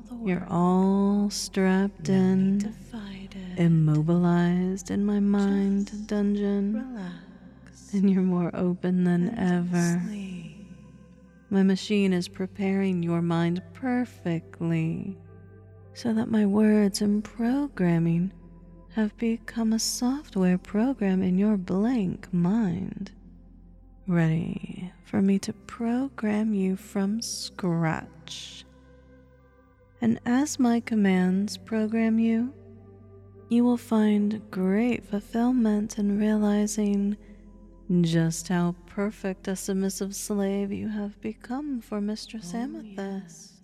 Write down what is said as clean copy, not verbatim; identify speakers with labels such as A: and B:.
A: You're all strapped in, immobilized in my mind dungeon,
B: Relax.
A: and you're more open than ever.
B: Sleep.
A: My machine is preparing your mind perfectly so that my words and programming have become a software program in your blank mind, ready for me to program you from scratch. And as my commands program you, you will find great fulfillment in realizing just how perfect a submissive slave you have become for Mistress Amethyst.